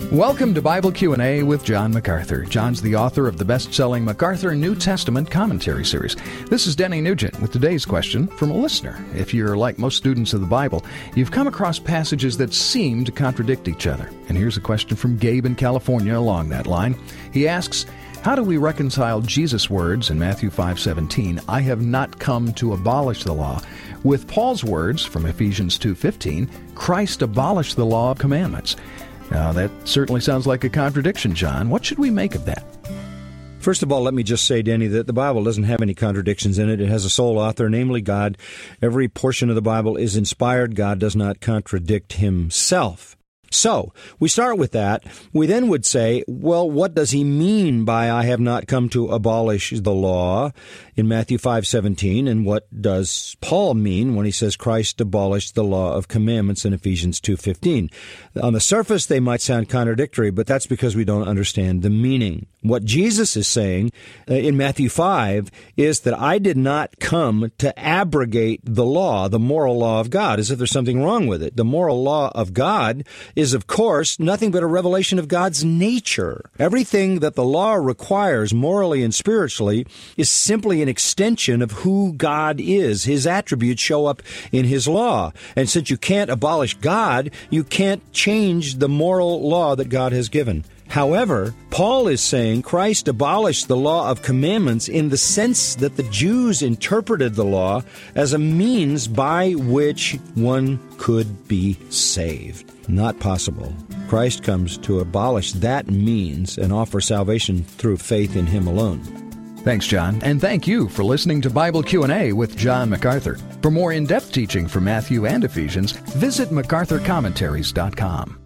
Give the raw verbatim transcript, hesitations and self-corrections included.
Welcome to Bible Q and A with John MacArthur. John's the author of the best-selling MacArthur New Testament Commentary Series. This is Denny Nugent with today's question from a listener. If you're like most students of the Bible, you've come across passages that seem to contradict each other. And here's a question from Gabe in California along that line. He asks, how do we reconcile Jesus' words in Matthew five seventeen, I have not come to abolish the law, with Paul's words from Ephesians two fifteen, Christ abolished the law of commandments? Now, that certainly sounds like a contradiction, John. What should we make of that? First of all, let me just say, Denny, that the Bible doesn't have any contradictions in it. It has a sole author, namely God. Every portion of the Bible is inspired. God does not contradict himself. So, we start with that. We then would say, well, what does he mean by I have not come to abolish the law in Matthew five seventeen? And what does Paul mean when he says Christ abolished the law of commandments in Ephesians two fifteen? On the surface, they might sound contradictory, but that's because we don't understand the meaning. What Jesus is saying uh, in Matthew five is that I did not come to abrogate the law, the moral law of God, as if there's something wrong with it. The moral law of God is, of course, nothing but a revelation of God's nature. Everything that the law requires morally and spiritually is simply an extension of who God is. His attributes show up in his law. And since you can't abolish God, you can't change the moral law that God has given. However, Paul is saying Christ abolished the law of commandments in the sense that the Jews interpreted the law as a means by which one could be saved. Not possible. Christ comes to abolish that means and offer salvation through faith in him alone. Thanks, John, and thank you for listening to Bible Q and A with John MacArthur. For more in-depth teaching from Matthew and Ephesians, visit macarthur commentaries dot com.